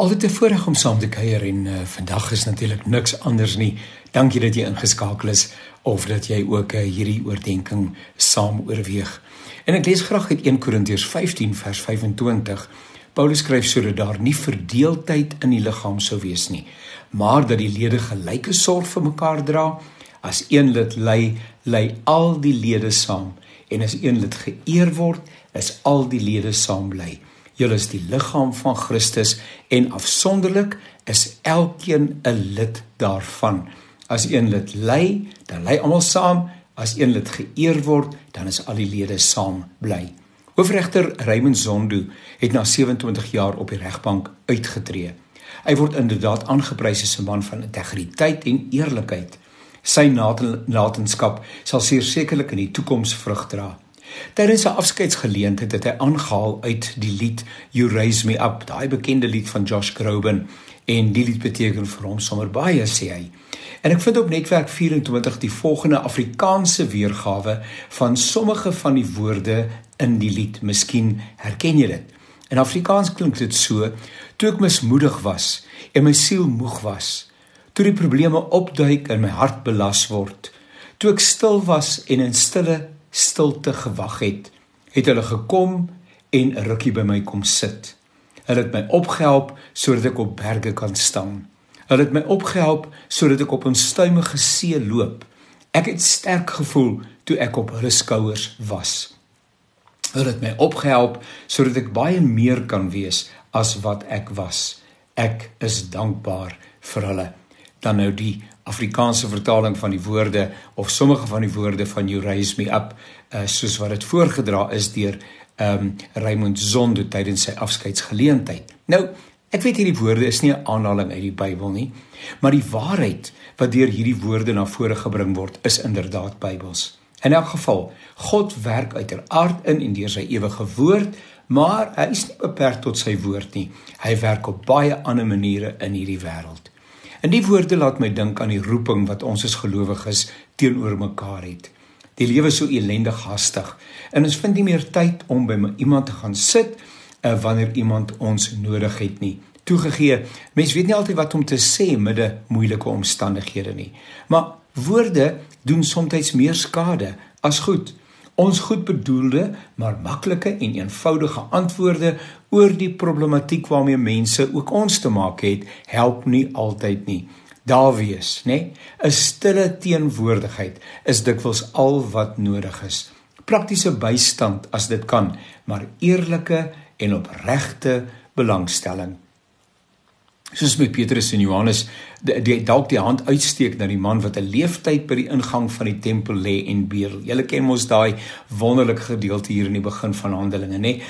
Altyd 'n voorreg om saam te kuier en vandag is natuurlik niks anders nie. Dankie dat jy ingeskakel is of dat jy ook hierdie oordeenking saam oorweeg. En ek lees graag uit 1 Korintiërs 15 vers 25. Paulus skryf sodat daar nie verdeeldheid in die liggaam sou wees nie, maar dat die lede gelyke sorg vir mekaar dra. As een lid ly, ly al die lede saam, en as een lid geëer word, is al die lede saam bly. Julle is die liggaam van Christus en afsonderlik is elkeen 'n lid daarvan. As een lid ly, dan ly almal saam. As een lid geëer word, dan is al die lede saam bly. Hoofregter Raymond Zondo het na 27 jaar op die regbank uitgetree. Hy word inderdaad aangeprys as 'n man van integriteit en eerlikheid. Sy nalatenskap sal sekerlik in die toekoms vrug dra. Tydens 'n afskeidsgeleentheid het hy aangehaal uit die lied You Raise Me Up, daai bekende lied van Josh Groban, en die lied beteken vir hom sommer baie, sê hy. En ek vind op Netwerk 24 die volgende Afrikaanse weergawe van sommige van die woorde in die lied. Miskien herken jy dit. In Afrikaans klink dit so: toe ek mismoedig was en my siel moeg was, toe die probleme opduik en my hart belas word, toe ek stil was en in stilte gewag het, het hulle gekom en 'n rukkie by my kom sit. Hulle het my opgehelp sodat ek op berge kan staan. Hulle het my opgehelp sodat ek op 'n onstuimige see loop. Ek het sterk gevoel toe ek op hulle skouers was. Hulle het my opgehelp sodat ek baie meer kan wees as wat ek was. Ek is dankbaar vir hulle. Dan nou die Afrikaanse vertaling van die woorde, of sommige van die woorde van You Raise Me Up, soos wat dit voorgedra is deur Raymond Zondo tydens sy afskeidsgeleentheid. Nou, ek weet hierdie woorde is nie 'n aanhaling uit die Bybel nie, maar die waarheid wat deur hierdie woorde na vore gebring word, is inderdaad Bybels. In elk geval, God werk uiteraard in en deur sy ewige woord, maar hy is nie beperk tot sy woord nie. Hy werk op baie ander maniere in hierdie wêreld. En die woorde laat my dink aan die roeping wat ons as gelowiges teenoor mekaar het. Die lewe is so elendig hastig, en ons vind nie meer tyd om by iemand te gaan sit wanneer iemand ons nodig het nie. Toegegee, mens weet nie altyd wat om te sê midde moeilike omstandighede nie. Maar woorde doen soms meer skade as goed. Ons goed bedoelde, maar maklike en eenvoudige antwoorde oor die problematiek waarmee mense ook ons te maak het, help nie altyd nie. Daar wees, né? 'n stille teenwoordigheid is dikwels al wat nodig is. Praktiese bystand as dit kan, maar eerlike en opregte belangstelling. Soos met Petrus en Johannes, dalk die hand uitsteek na die man wat 'n leeftyd by die ingang van die tempel lê en bedel. Julle ken mos daai wonderlike gedeelte hier in die begin van Handelinge, né?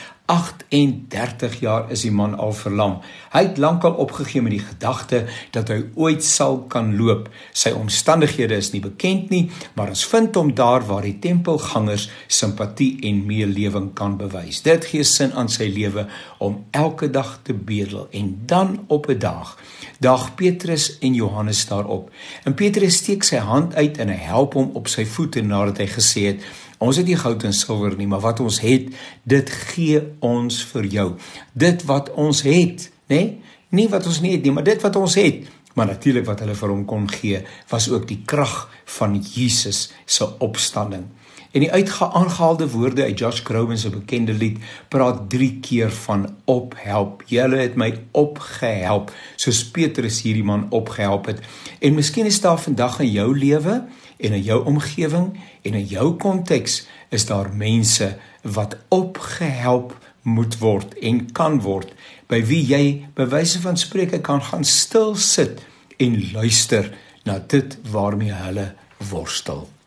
38 jaar is die man al verlam. Hy het lankal opgegee met die gedagte dat hy ooit sal kan loop. Sy omstandighede is nie bekend nie, maar ons vind hom daar waar die tempelgangers simpatie en meelewing kan bewys. Dit gee sin aan sy lewe om elke dag te bedel, en dan op 'n dag daag Petrus en Johannes daarop. En Petrus steek sy hand uit en hy help hom op sy voete nadat hy gesê het: ons het nie goud en silwer nie, maar wat ons het, dit gee ons vir jou. Dit wat ons het, né? Nie wat ons nie het nie, maar dit wat ons het. Maar natuurlik wat hulle vir hom kon gee, was ook die krag van Jesus se opstanding. En die aangehaalde woorde uit Josh Groban se bekende lied praat 3 keer van ophelp. Julle het my opgehelp, soos Petrus hierdie man opgehelp het. En miskien is daar vandag in jou lewe en in jou omgewing en in jou konteks is daar mense wat opgehelp moet word en kan word, by wie jy by wyse van spreke kan gaan stil sit en luister na dit waarmee hulle worstel.